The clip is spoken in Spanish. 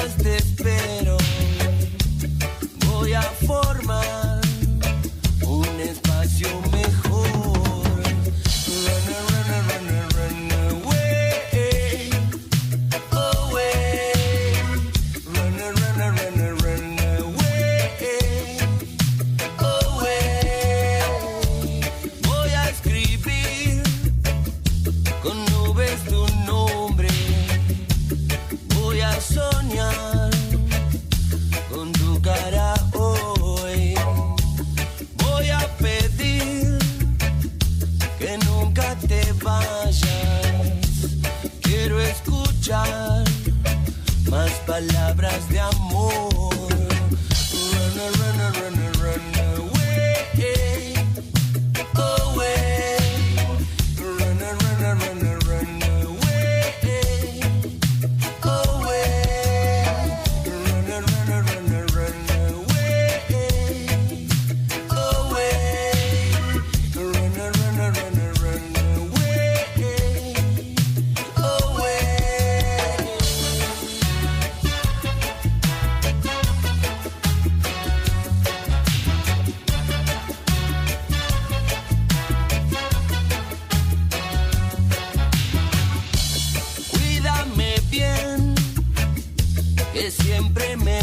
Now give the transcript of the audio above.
más te espero. Voy a formar un espacio mejor. Run away, away. Run away, away. Voy a escribir con nubes tu nombre. Voy a soñar con tu cara hoy. Voy a pedir que nunca te vayas. Quiero escuchar más palabras de amor. Run away, away. Run away, away. Run Cuídame bien, que siempre me